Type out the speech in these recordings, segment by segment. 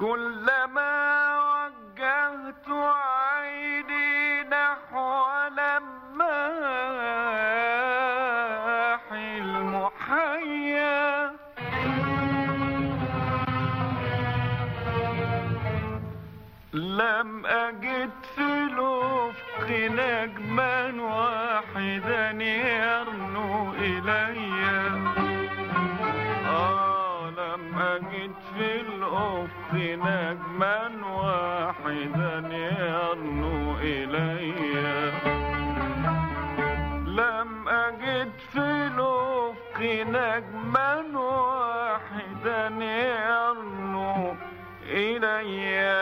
كلما وجهت عيني نحو لماح المحيا لم أجد في الأفق نجما واحدا يرنو إلي. لم أجد في الأفق نجما واحدا يرنو إلي. لم أجد في الأفق نجما واحدا يرنو إلي.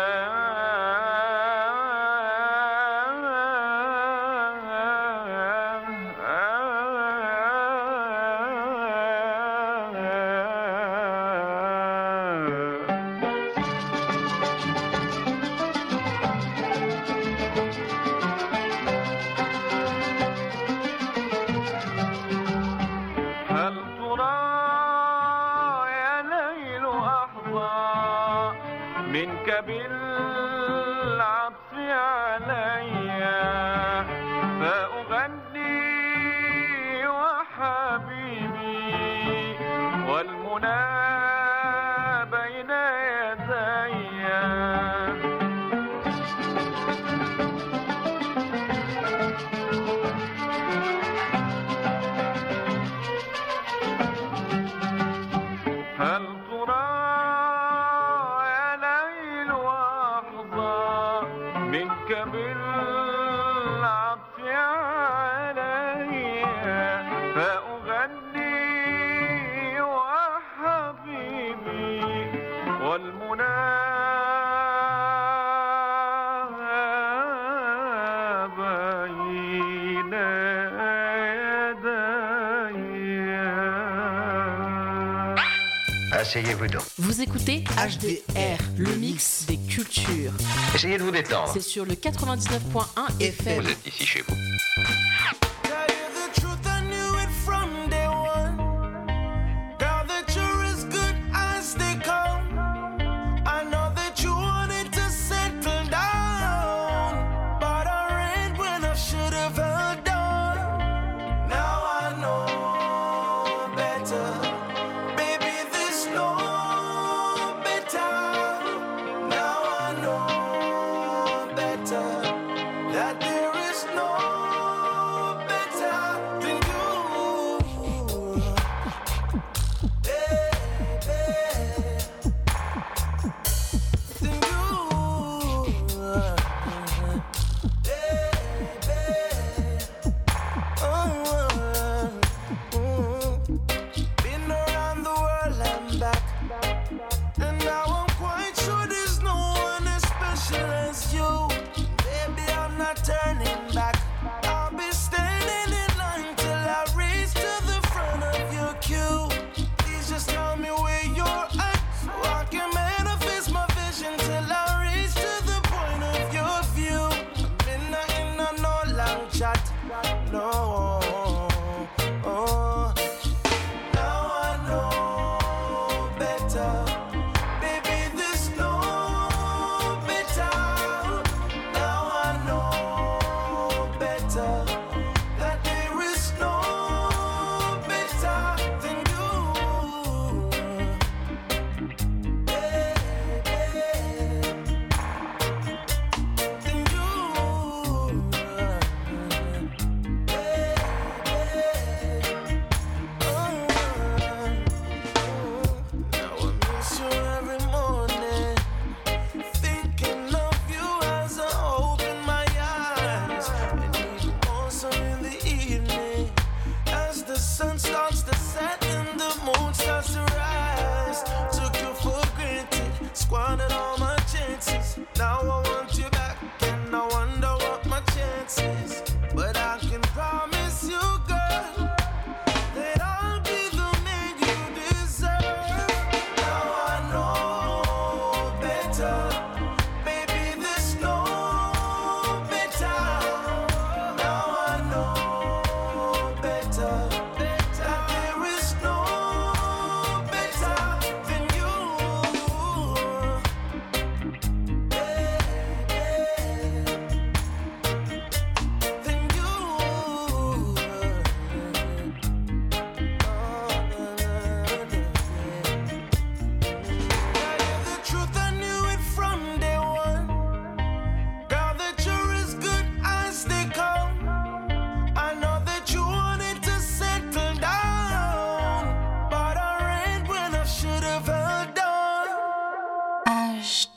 منك بالعطف علي فأغني وحبيبي والمنى بين يدي. هل ترى منك بالعطف علي فأغني وحبيبي والمنى بين يدي. Asseyez-vous donc. Vous écoutez HDR, le mix des cultures. Essayez de vous détendre. C'est sur le 99.1 FM. Vous êtes ici chez vous. That there is no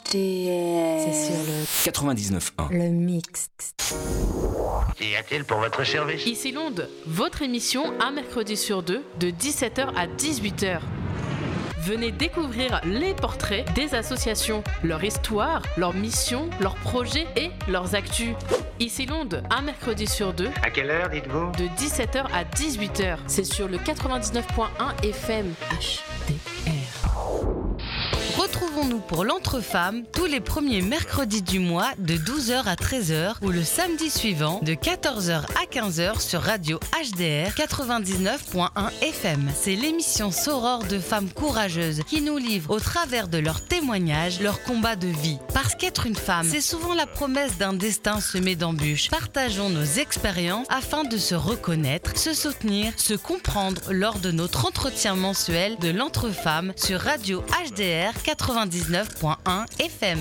C'est sur le 99.1. Le mix. Qu'y a-t-il pour votre service? Ici Londres, votre émission un mercredi sur deux de 17h à 18h. Venez découvrir les portraits des associations, leur histoire, leurs missions, leurs projets et leurs actus. Ici Londres, un mercredi sur deux. À quelle heure, dites-vous? De 17h à 18h. C'est sur le 99.1 FM HDR. Retrouvons-nous pour l'Entre-Femmes tous les premiers mercredis du mois de 12h à 13h ou le samedi suivant de 14h à 15h sur Radio HDR 99.1 FM. C'est l'émission sorore de femmes courageuses qui nous livrent au travers de leurs témoignages leur combat de vie. Parce qu'être une femme, c'est souvent la promesse d'un destin semé d'embûches. Partageons nos expériences afin de se reconnaître, se soutenir, se comprendre lors de notre entretien mensuel de l'Entre-Femmes sur Radio HDR 99.1 FM.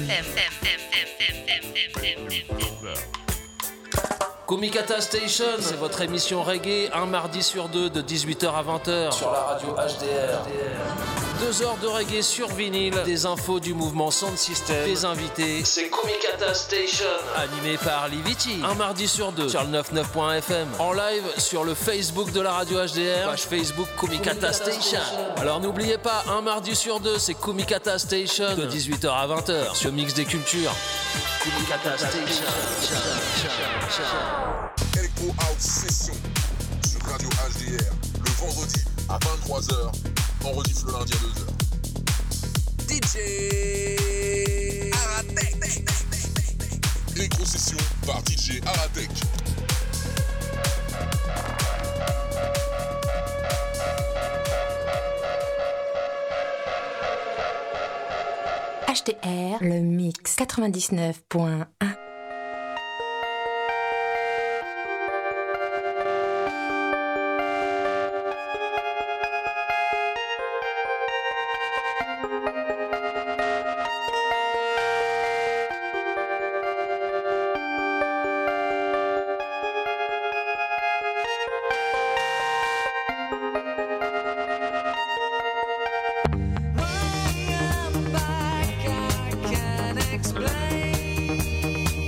Kumikata Station, c'est votre émission reggae, un mardi sur deux de 18h à 20h sur la radio HDR. 2 heures de reggae sur vinyle, des infos du mouvement Sound System, des invités. C'est Kumikata Station, animé par Liviti. Un mardi sur deux sur le 99.fm. En live sur le Facebook de la radio HDR, page Facebook Kumikata Station. Alors n'oubliez pas, un mardi sur deux, c'est Kumikata Station, de 18h à 20h sur Mix des Cultures. Kumikata Station. Echo House Session sur Radio HDR le vendredi à 23h, on rediff le lundi à 2h. DJ Aratek. Echo Session par DJ Aratek. HDR, le mix 99.1. Explain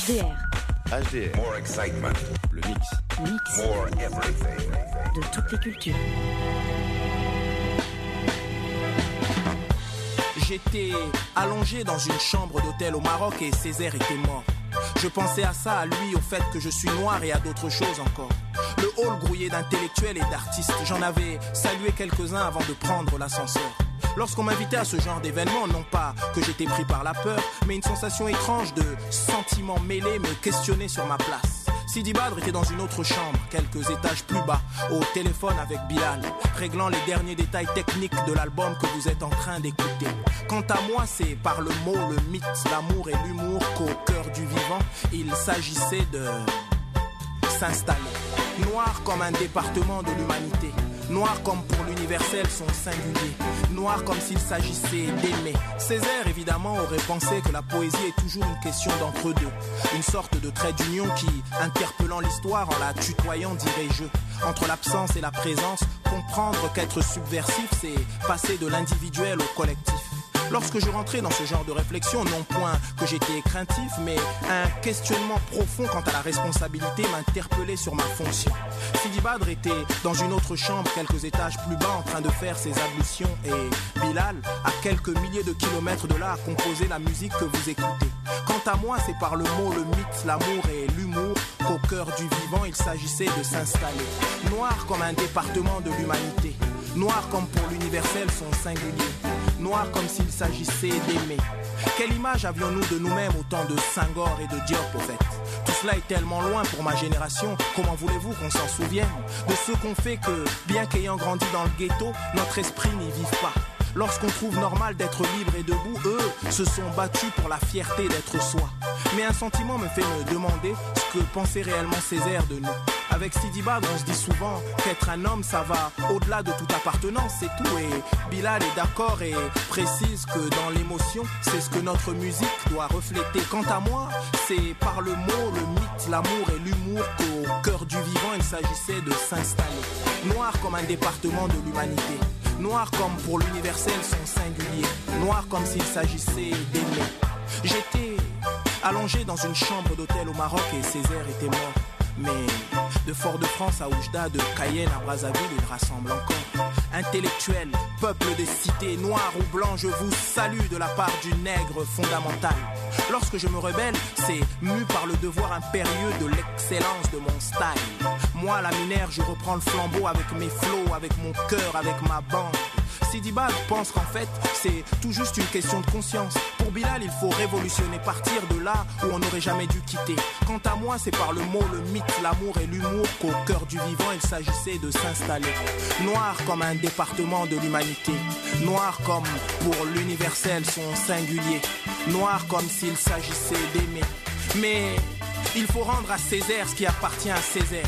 HDR. HDR. More excitement. Le mix. Le mix. More everything. De toutes les cultures. J'étais allongé dans une chambre d'hôtel au Maroc et Césaire était mort. Je pensais à ça, à lui, au fait que je suis noir et à d'autres choses encore. Le hall grouillé d'intellectuels et d'artistes, j'en avais salué quelques-uns avant de prendre l'ascenseur. Lorsqu'on m'invitait à ce genre d'événement, non pas que j'étais pris par la peur, mais une sensation étrange de sentiments mêlés me questionnait sur ma place. Sidi Badr était dans une autre chambre, quelques étages plus bas, au téléphone avec Bilal, réglant les derniers détails techniques de l'album que vous êtes en train d'écouter. Quant à moi, c'est par le mot, le mythe, l'amour et l'humour qu'au cœur du vivant, il s'agissait de s'installer. Noir comme un département de l'humanité, noir comme pour l'universel son singulier, noir comme s'il s'agissait d'aimer. Césaire évidemment aurait pensé que la poésie est toujours une question d'entre-deux, une sorte de trait d'union qui, interpellant l'histoire en la tutoyant, dirais-je, entre l'absence et la présence, comprendre qu'être subversif c'est passer de l'individuel au collectif. Lorsque je rentrais dans ce genre de réflexion, non point que j'étais craintif, mais un questionnement profond quant à la responsabilité m'interpellait sur ma fonction. Sidi Badr était dans une autre chambre, quelques étages plus bas, en train de faire ses ablutions, et Bilal, à quelques milliers de kilomètres de là, a composé la musique que vous écoutez. Quant à moi, c'est par le mot, le mythe, l'amour et l'humour qu'au cœur du vivant, il s'agissait de s'installer. Noir comme un département de l'humanité, noir comme pour l'universel son singulier, noir comme s'il s'agissait d'aimer. Quelle image avions-nous de nous-mêmes au temps de Senghor et de Diop au fait? Tout cela est tellement loin pour ma génération, comment voulez-vous qu'on s'en souvienne? De ce qu'on fait que, bien qu'ayant grandi dans le ghetto, notre esprit n'y vive pas. Lorsqu'on trouve normal d'être libre et debout, eux se sont battus pour la fierté d'être soi. Mais un sentiment me fait me demander ce que pensait réellement Césaire de nous. Avec Sidi Badr, on se dit souvent qu'être un homme, ça va au-delà de toute appartenance, c'est tout. Et Bilal est d'accord et précise que dans l'émotion, c'est ce que notre musique doit refléter. Quant à moi, c'est par le mot, le mythe, l'amour et l'humour qu'au cœur du vivant, il s'agissait de s'installer. Noir comme un département de l'humanité, noir comme pour l'universel son singulier, noir comme s'il s'agissait d'aimer. J'étais allongé dans une chambre d'hôtel au Maroc et Césaire était mort. Mais de Fort-de-France à Oujda, de Cayenne à Brazzaville, il rassemble encore. Intellectuels, peuple des cités, noirs ou blancs, je vous salue de la part du nègre fondamental. Lorsque je me rebelle, c'est mu par le devoir impérieux de l'excellence de mon style. Moi, laminaire, je reprends le flambeau avec mes flots, avec mon cœur, avec ma bande. Sidi Badr pense qu'en fait, c'est tout juste une question de conscience. Pour Bilal, il faut révolutionner, partir de là où on n'aurait jamais dû quitter. Quant à moi, c'est par le mot, le mythe, l'amour et l'humour qu'au cœur du vivant, il s'agissait de s'installer. Noir comme un département de l'humanité, noir comme pour l'universel son singulier, noir comme s'il s'agissait d'aimer. Mais il faut rendre à Césaire ce qui appartient à Césaire.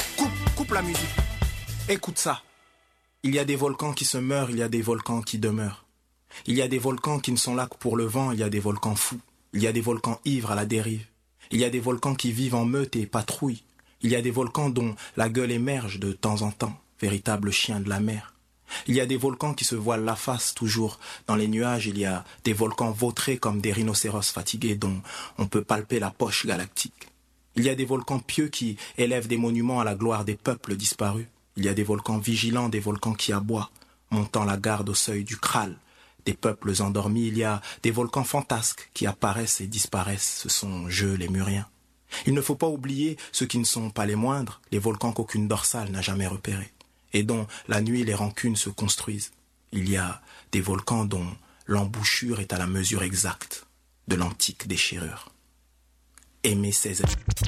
Coupe la musique, écoute ça. Il y a des volcans qui se meurent, il y a des volcans qui demeurent. Il y a des volcans qui ne sont là que pour le vent, il y a des volcans fous. Il y a des volcans ivres à la dérive. Il y a des volcans qui vivent en meute et patrouillent. Il y a des volcans dont la gueule émerge de temps en temps, véritable chien de la mer. Il y a des volcans qui se voilent la face toujours dans les nuages. Il y a des volcans vautrés comme des rhinocéros fatigués dont on peut palper la poche galactique. Il y a des volcans pieux qui élèvent des monuments à la gloire des peuples disparus. Il y a des volcans vigilants, des volcans qui aboient, montant la garde au seuil du Kral, des peuples endormis. Il y a des volcans fantasques qui apparaissent et disparaissent, ce sont eux les Muriens. Il ne faut pas oublier ceux qui ne sont pas les moindres, les volcans qu'aucune dorsale n'a jamais repérés, et dont la nuit les rancunes se construisent. Il y a des volcans dont l'embouchure est à la mesure exacte de l'antique déchirure. Aimez Césaire.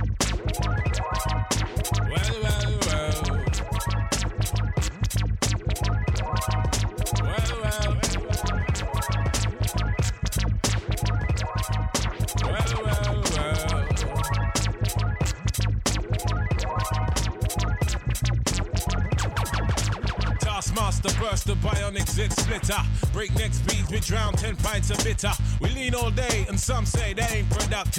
Master burst the bionic zit splitter. Breakneck speeds, we drown 10 pints of bitter. We lean all day and some say they ain't productive.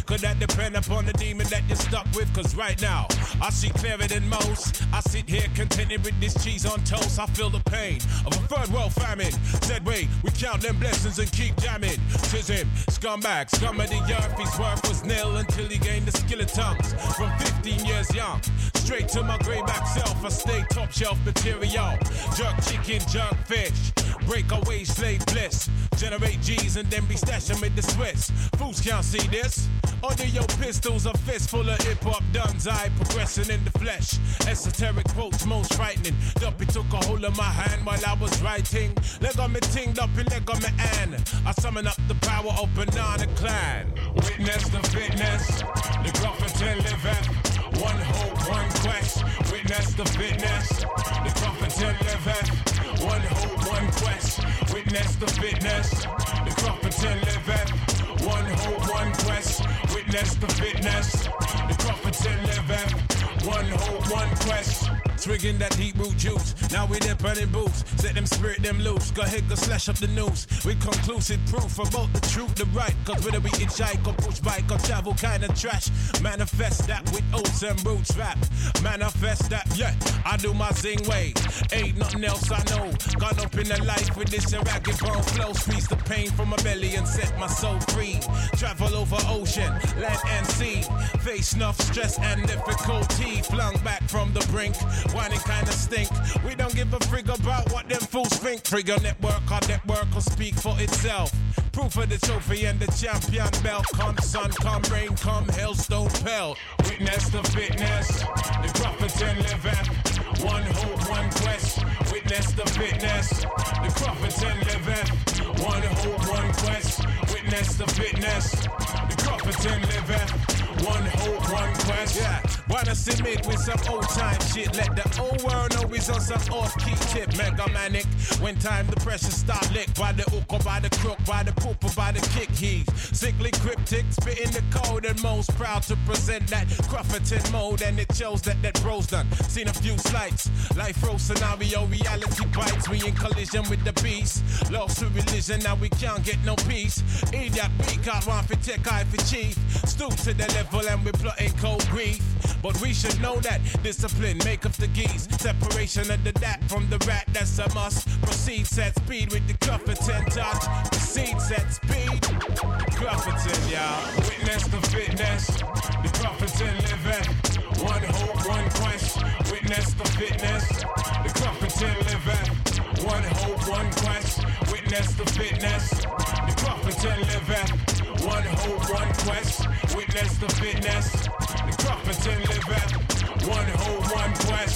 Could that depend upon the demon that you're stuck with? Cause right now, I see clearer than most. I sit here contented with this cheese on toast. I feel the pain of a third world famine. Said wait, we count them blessings and keep jamming. Tis him, scumbag, scum of the earth. His worth was nil until he gained the skill of tongues. From 15 years young, straight to my greyback self, I stay top shelf material. Jerk chicken, jerk fish, breakaway slave bliss. Generate G's and then be stashing with the Swiss. Fools can't see this. Under your pistols, a fist full of hip-hop duns. I progressing in the flesh. Esoteric quotes most frightening. Duppy took a hold of my hand while I was writing. Leg on me ting, Duppy leg on me Ann. I summon up the power of Banana Clan. Witness the fitness, the Grafferton liveth. One hope, one quest. Witness the fitness, the Grafferton liveth. One hope, one quest. Witness the fitness, the Grafferton liveth. One hope, one quest. Witness the fitness, the Grafferton liveth. One hope, one quest. Swigging that deep root juice. Now we there burning boots. Set them spirit them loose. Go ahead, go slash up the news. With conclusive proof about the truth, the right. Cause whether we hitchhike or push bike or travel kind of trash. Manifest that with oats and roots rap. Manifest that, yeah, I do my zing way. Ain't nothing else I know. Gone up in the life with this ragged bone flow. Squeeze the pain from my belly and set my soul free. Travel over ocean, land and sea. Face enough stress and difficulty. Flung back from the brink. Whining kinda stink. We don't give a frig about what them fools think. Trigger network, our network will speak for itself. Proof of the trophy and the champion belt. Come sun, come rain, come hailstone pelt. Witness the fitness, the Grafferton liveth. One hope, one quest. Witness the fitness, the Grafferton liveth. One hope, one quest. Witness the fitness, the Grafferton liveth. One hope, one quest. Yeah, wanna submit with some old time shit. Let the old world know he's on some off-key tip. Mega manic. When time the pressure start lick. By the hook or by the crook, by the poop or by the kick. He's sickly cryptic, spitting the code and most proud to present that Grafferton mode. And it shows that bro's done. Seen a few slights. Life row scenario, reality bites. We in collision with the beast. Lost to religion, now we can't get no peace. Idiot, we can't want for tech, eye for chief. Stoop to the level and we're plotting cold grief. But we should know that discipline make up the geese. Separation of the dat from the rat, that's a must. Proceed, set speed with the Grafferton touch. Proceed, set speed. Grafferton, y'all. Witness the fitness, the Grafferton liveth. One hope, one quest. Witness the fitness, the Grafferton liveth. One hope, one quest. Witness the fitness, the Grafferton liveth. One hope, one quest. Witness the fitness, the Grafferton liveth. One hope, one quest.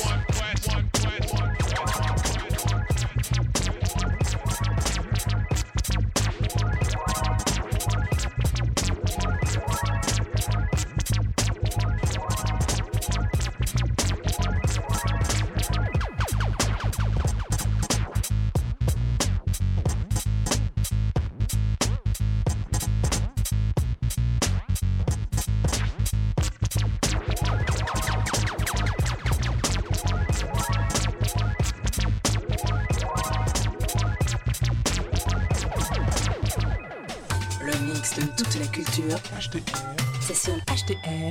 De toute la culture. HDR. C'est sur HDR.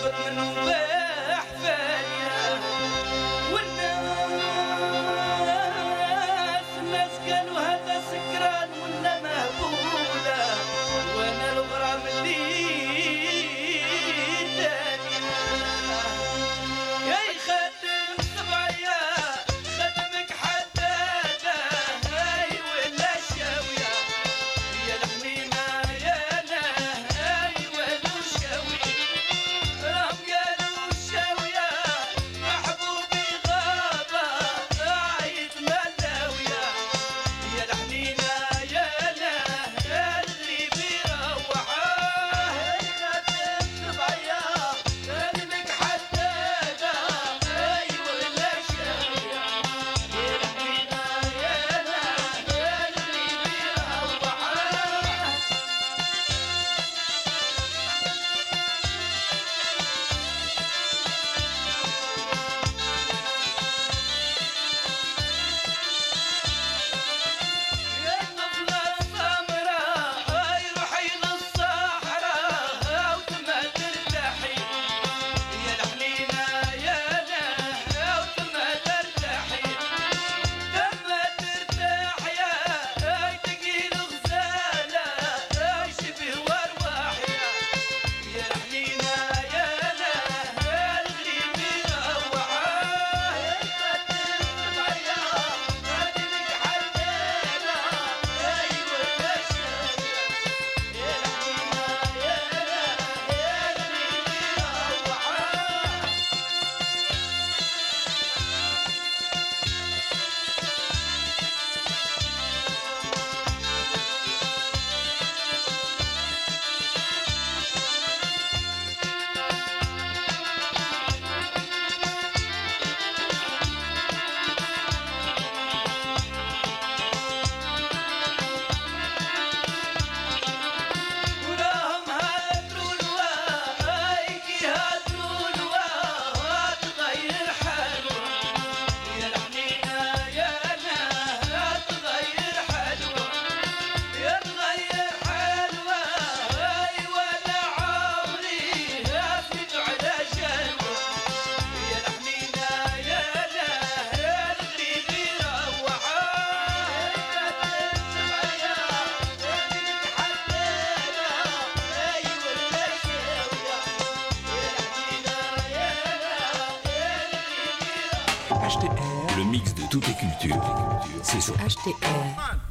HDR, le mix de toutes les cultures. C'est sur HDR.